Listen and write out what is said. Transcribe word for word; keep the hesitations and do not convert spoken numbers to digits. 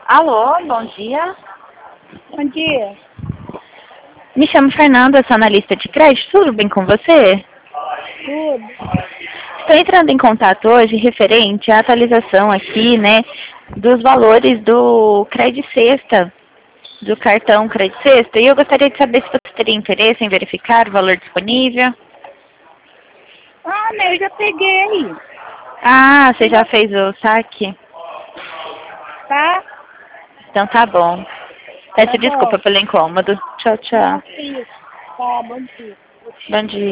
Alô, bom dia. Bom dia. Me chamo Fernanda, sou analista de crédito. Tudo bem com você? Tudo. Estou entrando em contato hoje referente à atualização aqui, né, dos valores do Crédito Sexta, do cartão Crédito Sexta. E eu gostaria de saber se você teria interesse em verificar o valor disponível. Ah, mas eu já peguei. Ah, você já fez o saque? Tá? Então tá bom. Peço Tá bom. desculpa pelo incômodo. Tchau, tchau. Não, isso. Tá, bom dia. Bom dia.